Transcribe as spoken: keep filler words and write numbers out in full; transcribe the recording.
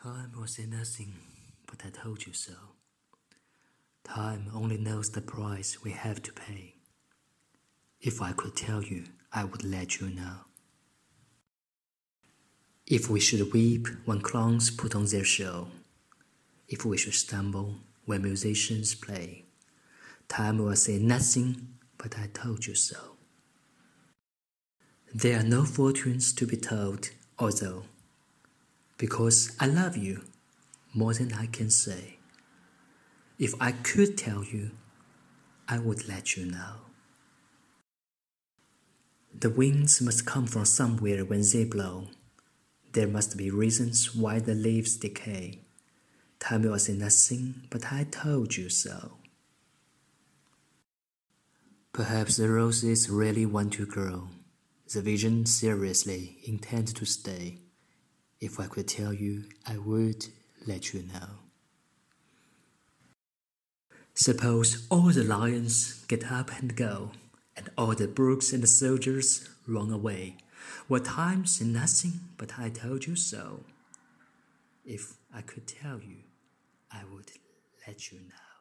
Time will say nothing, but I told you so. Time only knows the price we have to pay. If I could tell you, I would let you know. If we should weep when clowns put on their show, if we should stumble when musicians play, time will say nothing, but I told you so. There are no fortunes to be told, although, because I love you more than I can say. If I could tell you, I would let you know. The winds must come from somewhere when they blow. There must be reasons why the leaves decay. Time will say nothing, but I told you so. Perhaps the roses really want to grow. The vision seriously intend to stay. If I could tell you, I would let you know. Suppose all the lions get up and go, and all the brooks and the soldiers run away. What time say nothing, but I told you so. If I could tell you, I would let you know.